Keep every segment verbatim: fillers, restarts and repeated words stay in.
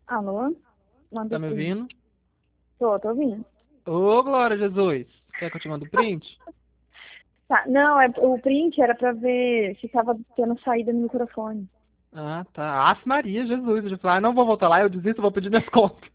Alô? Tá Manda me sim. ouvindo? Tô, tô ouvindo. Ô, glória a Jesus. Quer que eu te mando o print? Tá, não, é, o print era pra ver se tava tendo saída no microfone. Ah, tá. Ave Maria, Jesus. Eu já falei, ah, não vou voltar lá, eu desisto, vou pedir minhas contas.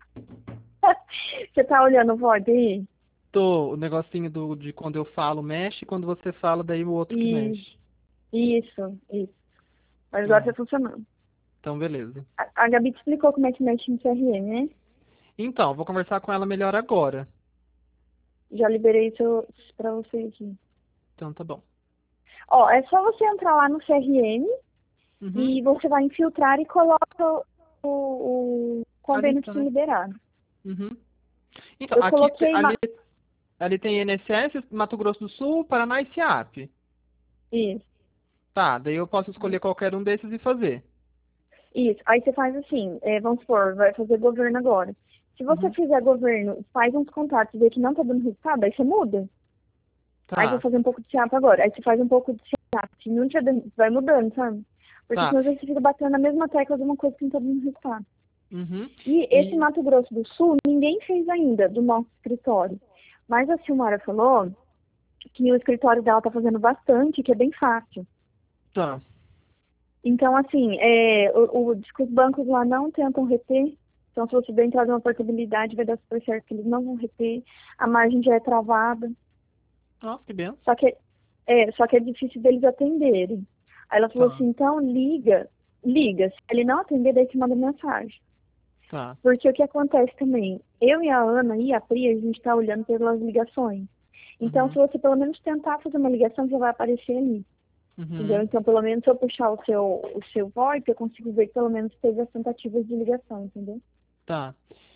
Você tá olhando o V O D aí? Tô, o negocinho do, de quando eu falo mexe, quando você fala, daí o outro que E, mexe. isso, isso. Mas agora tá Ah, funcionando. então beleza. A, a Gabi te explicou como é que mexe no C R M, né? Então, vou conversar com ela melhor agora. Já liberei isso pra você aqui. Então tá bom. Ó, é só você entrar lá no C R M Uhum. e você vai infiltrar e coloca o, o A convênio pra lista, te né? liberar. Uhum. Então, Eu aqui, coloquei ali, uma... ali tem I N S S, Mato Grosso do Sul, Paraná e SEAP. Isso. Tá, daí eu posso escolher qualquer um desses e fazer. Isso. Aí você faz assim, é, vamos supor, vai fazer governo agora. Se você Uhum. fizer governo, faz uns contatos e vê que não tá dando resultado, aí você muda. Aí vou Tá, fazer um pouco de SEAP agora. Aí você faz um pouco de SEAP. Se não tiver dando, vai mudando, sabe? Porque tá. senão você fica batendo na mesma tecla de uma coisa que não tá dando resultado. Uhum. E esse E Mato Grosso do Sul, ninguém fez ainda do nosso escritório. Mas a Silmara falou que o escritório dela tá fazendo bastante, que é bem fácil. tá. Então, assim, é, o, o, diz que os bancos lá não tentam reter. Então, se você der entrada numa portabilidade, vai dar super certo que eles não vão reter. A margem já é travada. Nossa, que benção. Só que é, só que é difícil deles atenderem. Aí ela falou Tá, assim, então liga, liga. Se ele não atender, daí te manda mensagem. tá. Porque o que acontece também, eu e a Ana e a Pri, a gente está olhando pelas ligações. Então, se Uhum. você pelo menos tentar fazer uma ligação, já vai aparecer ali. Entendeu? Uhum. Então, pelo menos se eu puxar o seu, o seu VoIP, eu consigo ver que pelo menos teve as tentativas de ligação, entendeu? Tá.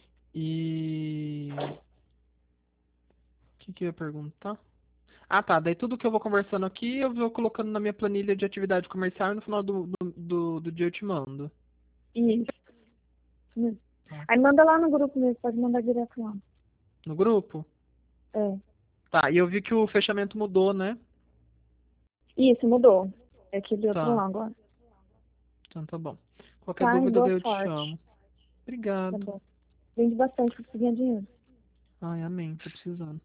E o que que eu ia perguntar? Ah, tá. Daí tudo que eu vou conversando aqui, eu vou colocando na minha planilha de atividade comercial e no final do, do, do, do dia eu te mando. Isso. Isso. Tá. Aí manda lá no grupo mesmo, pode mandar direto lá. No grupo? É. Tá. E eu vi que o fechamento mudou, né? Isso, mudou. É aquele outro Tá. lá agora. Então tá bom. Qualquer Tá, e dúvida, boa daí eu te chamo. sorte. Tá Obrigado. bom. Vende bastante pra você ganhar dinheiro. Ai, amém. Tô precisando.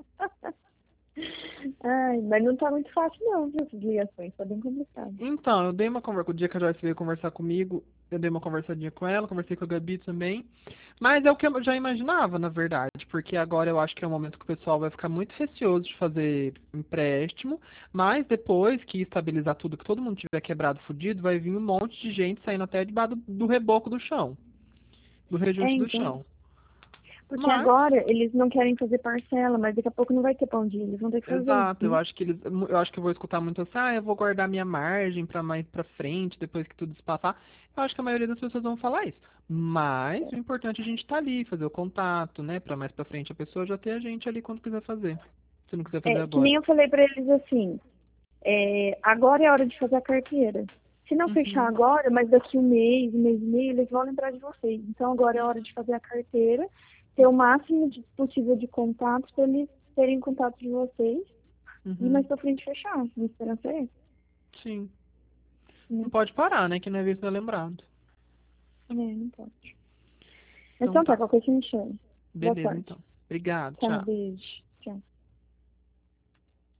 Ai, mas não tá muito fácil não, viu, essas ligações. Tá bem complicado. Então, eu dei uma conversa. O dia que a Joyce veio conversar comigo, eu dei uma conversadinha com ela, conversei com a Gabi também. Mas é o que eu já imaginava, na verdade, porque agora eu acho que é o momento que o pessoal vai ficar muito receoso de fazer empréstimo, mas depois que estabilizar tudo, que todo mundo tiver quebrado, fudido, vai vir um monte de gente saindo até debaixo do, do reboco do chão, do É, rejunte do então. chão. Porque Mas agora eles não querem fazer parcela, mas daqui a pouco não vai ter pão dia, eles vão ter que fazer, exato, eu né? acho que eles, eu acho que eu vou escutar muito assim, ah, eu vou guardar minha margem pra mais pra frente, depois que tudo se passar. Eu acho que a maioria das pessoas vão falar isso. Mas o importante é a gente estar ali, fazer o contato, né, pra mais pra frente a pessoa já ter a gente ali quando quiser fazer. Se não quiser fazer É, que agora. nem eu falei pra eles assim, é, agora é a hora de fazer a carteira. Se não fechar Uhum. agora, mas daqui um mês, um mês e meio, eles vão lembrar de vocês. Então agora é a hora de fazer a carteira, ter o máximo de, possível de contatos para eles terem contato de vocês e mais Uhum. pra frente fechar. Minha esperança é essa, Sim. né? Não pode parar, né, que não é visto não é lembrado. É, não pode. Então Então tá, tá. qualquer coisa me chama. Boa Beleza, sorte. então. Obrigado, Tchau, tchau. beijo. Tchau.